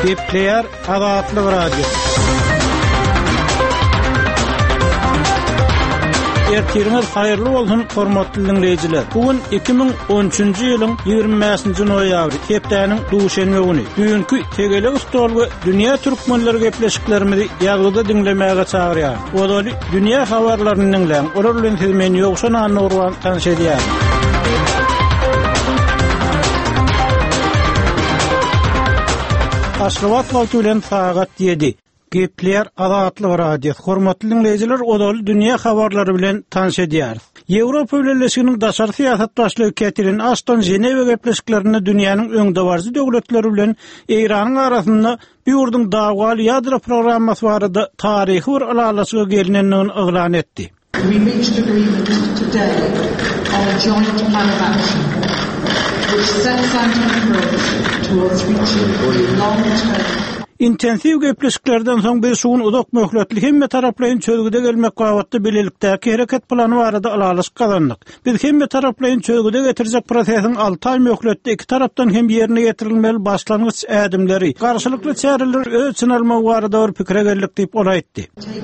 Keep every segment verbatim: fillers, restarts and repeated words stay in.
Kepler Azatlyk Radio. Ertiriniz hayırlı bolsun hormatly dinleyijiler. Bugün iki bin on üçünji ýylyň ýygrimiňji noýabry, hepdeniň duşenme güni. Bugünkü tegele ustolgy dünýä türkmenleri gepleşiklerimizi ýaglyda dinlemäge çagyrýar. Odaly dünýä habarlaryny dinleň. Olar bilen siz meni ýoksa anlagurwan tanış edýär. Aşgabat wagty bilen sagat yedi. Kepler Azatlyk Radio. Hormatly dinleyijiler, odaly dünýä habarlary bilen tanış edýär. Ýewropa Birleşiginiň daşary syýasat başlygy Catherine Ashton Ženewe gepleşiklerini dünýäniň öňde barjy döwletleri bilen Iranyň arasynda bir ýurdun dagwal ýadro programmasy barada taryhy bir alalaşyga gelinenini oglan etdi. We reached agreement today on a joint plan of action which sets out an approach towards reaching a long-term intensiv gepleşiklerden soň biz şuň uzak möhletli hemme taraplaryň çözgüde gelmek gawatly bilelikdäki hereket plany barada alalyş kazandyk. Biz hemme taraplaryň çözgüde getirjek prosesiň alty ay möhletde iki tarapdan hem ýerine getirilmeli başlangyç ädimleri, garşylykly çäreler ölçün almak barada bir pikire geldik diýip ola etdi.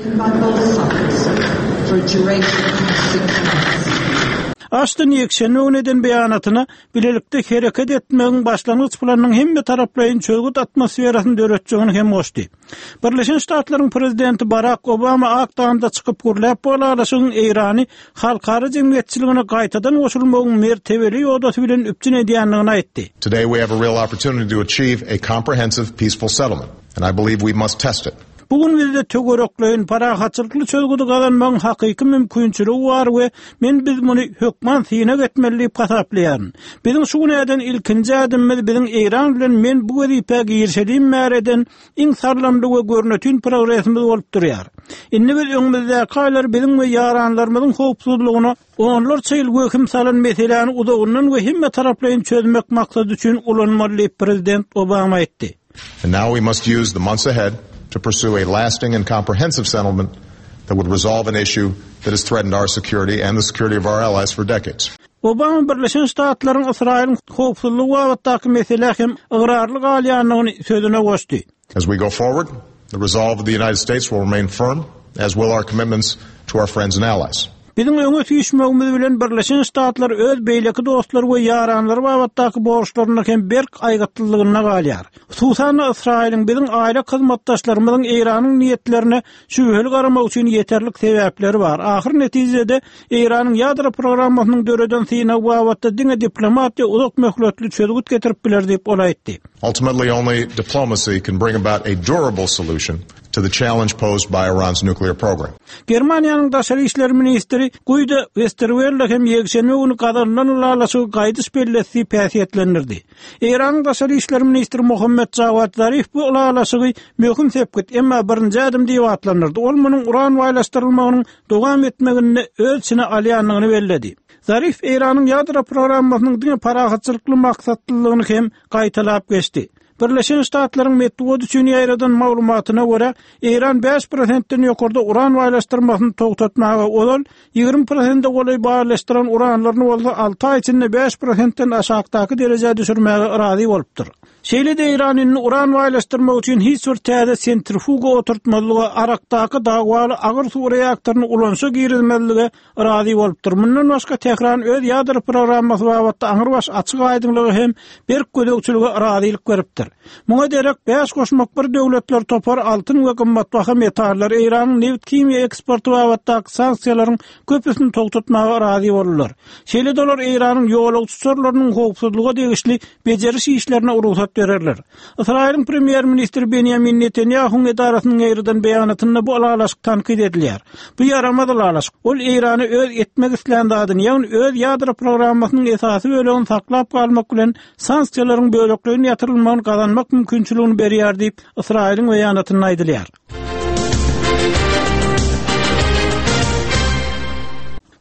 Ashton ýekşenme eden beýanatyna bilelikde hereket etmegiň başlangyç planynyň hemme taraplaryň çözgüt atmosferasyny döretjegini hem goşdy. Birleşen Ştatlaryň prezidenti Barack Obama akdanda çykyp gürläp bolalaşyň Irany halkara jemgyýetçiligine gaýtadan goşulmagyň mertebeli ýodasy bilen üpçün edýändigini aýtdy. Today we have a real opportunity to achieve a comprehensive peaceful settlement, and I believe we must test it. Bugün bizde tögerekleýin parahatçylykly çözgüde galanmagyň hakyky mümkinçiligi bar we men biz muny hökman syna getmeli diýip hasaplanýan. Biziň şu näden ilkinji adymymyz biziň Iran bilen men bu wezipäge ýerşelim märeden iň sarlamly we görnetýän progresimiz bolup durýar. Indi biz öňümizde gaýlar biziň we ýaranlarymyzyň howpsuzlygyna onlar çyl göküm salan meselelerini uzagyndan we hemme taraplaryň çözmek maksady üçin ulanmaly diýip prezident Obama aýtdy. And now we must use the months ahead to pursue a lasting and comprehensive settlement that would resolve an issue that has threatened our security and the security of our allies for decades. Obama Birleşen Ştatlaryň Israýlyň howpsuzlygy wagtyndaky mesele hem ıgrarlyk alýanyny sözüne goşdy. As we go forward, the resolve of the United States will remain firm, as will our commitments to our friends and allies. Biziň öňe tüýüşmegimiz bilen Birleşen Ştatlar öz beýleki dostlary we ýaranlary wagtyndaky borçlaryny hem berk aýgatlygyna galýar. Hususan Israýlyň biziň aýla hyzmatdaşlarymyzyň Iranyň niýetlerine şübheli garamak üçin ýeterlik sebäpleri bar. Ahir netijede Iranyň ýadro programmasynyň döreden syna wagtda diňe diplomatiýa uzak möhletli çözgüt getirip biler diýip ola etdi. Ultimately, only diplomacy can bring about a durable solution to the challenge posed by Iran's nuclear program. Germaniýanyň daşary işler ministri Guido Westerwelle hem ýekşenme güni gazandan ulalaşygy gaýdys belläsi päsiýetlendirdi. Iranyň daşary işler ministri Mohammed Javad Zarif bu ulalaşygy möhüm sepket, emma birinji adym diýip atlanyrdy. Ol munyň uran waýlaşdyrylmagynyň dowam etmegini ölçüne alýanlygyny belledi. Zarif Iranyň ýadro programmasynyň diňe parahatçylykly maksatlylygyny hem gaýtalap geçdi. Birleşen Ştatlaryň metodi üçin ýaýradan maglumatyna görä, Iran beş prosentden ýokarda uran waýlaşdyrmasyny togtatmaga olal, ýygrimi prosent golay baýlaşdyran uranlaryny bolsa alty ay içinde beş prosentden aşagdaky derejede düşürmäge irazy bolupdyr. Şeýle-de Iranyň uran waýlaşdyrmak üçin hiç bir täze sentrifuga oturtmalygy, Arakdaky dagwaly agyr suw reaktoryny ulanşa girilmeligi irazy bolupdyr. Mundan başga Tehran öz ýadro programmasy wagtynda aňyrbaş açyk aýdymlygy hem berk gödekçiligi irazylyk beripdir. Muňa derek beş goşmak bir döwletler topar altyn we gymmatbaha metallar Iranyň neft kimya eksporty wagtynda sanksiýalaryň köpüsini togtatmaga irazy bolurlar. Şeýle dolar Iranyň ýolagçy sorlarynyň howpsuzlyga degişli bejeriş işlerine uruhsat bererler. Israýlyň premier ministri Benjamin Netanyahu edarasynyň ýerden beýanatyna bu alalaşyk tankid edilýär. Bu ýaramaz alalaşyk. Ol Irany öz etmek islendiğini, ýani öz ýadro programmasynyň esasy bölegini saklap galmak bilen sanksiýalaryň böleklerini ýatyrylmagyny gazanmak mümkinçiligini berýär diýip Israýlyň beýanatyny aýdylýar.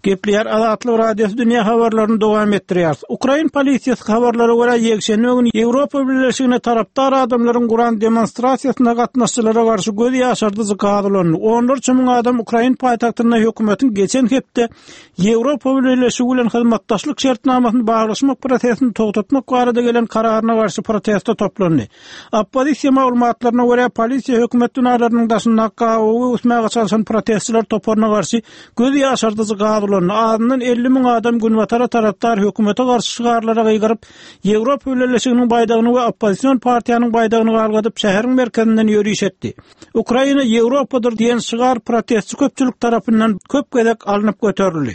Gepler Azatlyk Radiosu dünýä habarlaryny dowam etdirýär. Ukraina polisiýasy habarlara görä ýekşenme günü Ýewropa Birleşigine tarapdar adamlaryň guran demonstrasiýasyna gatnaşçylara garşy göz ýaşardy zykadylany. Onlar çymyň adam Ukraina paýtagtyna hökümetiň geçen hepde Ýewropa Birleşigi bilen hyzmatdaşlyk şertnamasyny baglaşmak prosesini togtatmak barada gelen kararyna garşy protesto toplandy. Opposisiýa maglumatlaryna görä polisiýa hökümet binalarynyň daşynda gawy usmaga çalşan protestçiler toparına garşy göz ýaşardy zykadylany. Adından elli min adam günwatara tarapdar hökümete garşy şygarlara gyýgyryp Ýewropa Birleşiginiň baýdagyny we opposision partiýanyň baýdagyny galgadyp şäheriň merkezinden ýürüýüş etdi. Ukraina Ýewropadyr diýen şygar protestçi köpçülik tarapyndan köp gezek alınıp göterildi.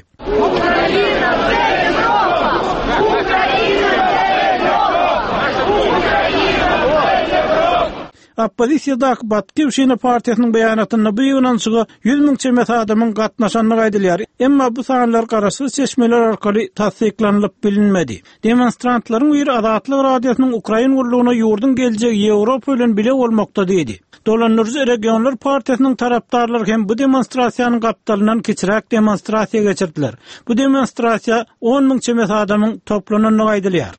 Opposisiýada Batkivşina partiýasynyň beýanatyna bu ýygnansıga yüz min çemet adamyň gatnaşanyny gaýdylýar. Emma bu sanlar garaşy seçmeler arkaly tasdiklanylyp bilinmedi. Demonstrantlaryň bir Azatlyk Radiosynyň Ukraina gurulugyna ýurdun geljegi Ýewropa bilen bile bolmakda diýdi. Dolanýarjy Regionlar partiýasynyň tarapdarlary hem bu demonstrasiýanyň gapdalynan keçirek demonstrasiýa geçirdiler. Bu demonstrasiýa on min çemet adamyň toplananyny gaýdylýar.